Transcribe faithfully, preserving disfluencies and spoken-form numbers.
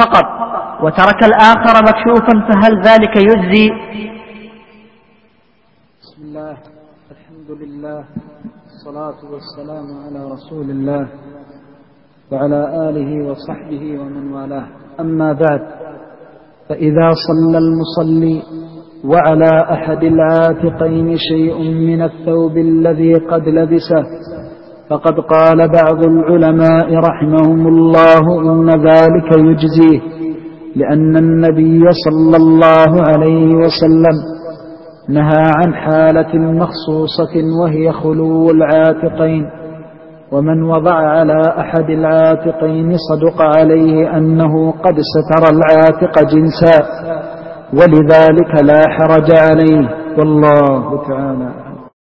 فقط وترك الآخر مكشوفا فهل ذلك يجزي؟ بسم الله، الحمد لله، الصلاة والسلام على رسول الله وعلى آله وصحبه ومن والاه. أما بعد، فإذا صلى المصلي وعلى أحد العاتقين شيء من الثوب الذي قد لبسه فقد قال بعض العلماء رحمهم الله إن ذلك يجزيه، لأن النبي صلى الله عليه وسلم نهى عن حالة مخصوصة وهي خلو العاتقين، ومن وضع على أحد العاتقين صدق عليه أنه قد ستر العاتق جنسا، ولذلك لا حرج عليه، والله تعالى